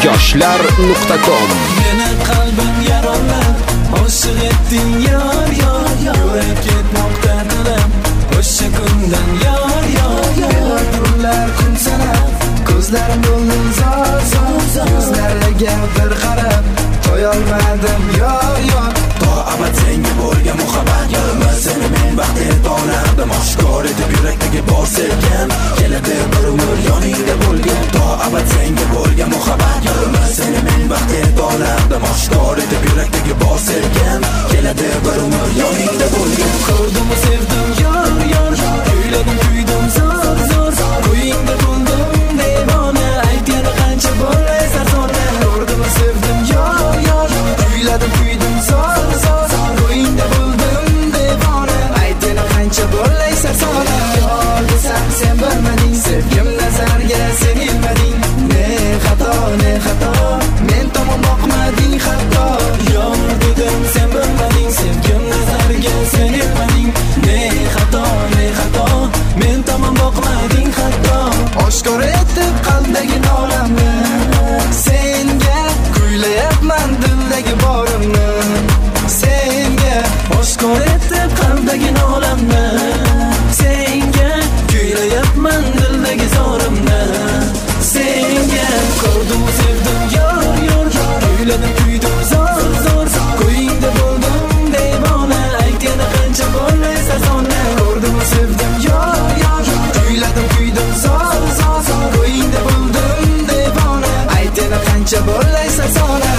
yoshlar.com. Meni qalbim yaralab, oshiq etding yor, yurib ketmoqda dilim, o'sha kundan yor. Kunlar kun sanab, ko'zlarim bo'ldi zor, yuzlariga bir qarab, to'yolmadim yor. To abad senga bo'lgan muhabbat, yo'lmas seni men baxtli onadim, oshkor etib yurakdagi bor sevgim, keladi bir umr yoningda bo'lgan. To abad senga bo'lgan muhabbat, yo'lmas seni men baxtli onadim, oshkor etib yurakdagi bor sevgim, keladi bir umr yoningda bo'lgan. Ko'rdim sevdim yor, kuyladim kuydim zor, ko'yingda bo'ldim devona, ayt yana qancha bo'lay sarzona. Ko'rdim sevdim yor, kuyladim kuydim zor, ko'yingda bo'ldim devona, ayt yana qancha bo'lay sarzona. Yor desam sen bilmading, sevgim nazarga sen ilmading, ne xato, men tomon boqmading hatto. Yor dedim sen bilmading, sevgim nazarga sen ilmading, ne xato, men tomon boqmading hatto. Oshkor etib qalbdagi nolamni, senga kuylayapman dildagi borimni, senga oshkor etib qalbdagi nolamni, senga kuylayapman dildagi zorimni, senga. Ko'rdim sevdim yor, kuyladim kuydim zor, ko'yingda bo'ldim devona, ayt yana qancha bo'lay sarzona. Ko'rdim sevdim yor, kuyladim kuydim zor, ko'yingda bo'ldim devona, ayt yana qancha bo'lay sarzona.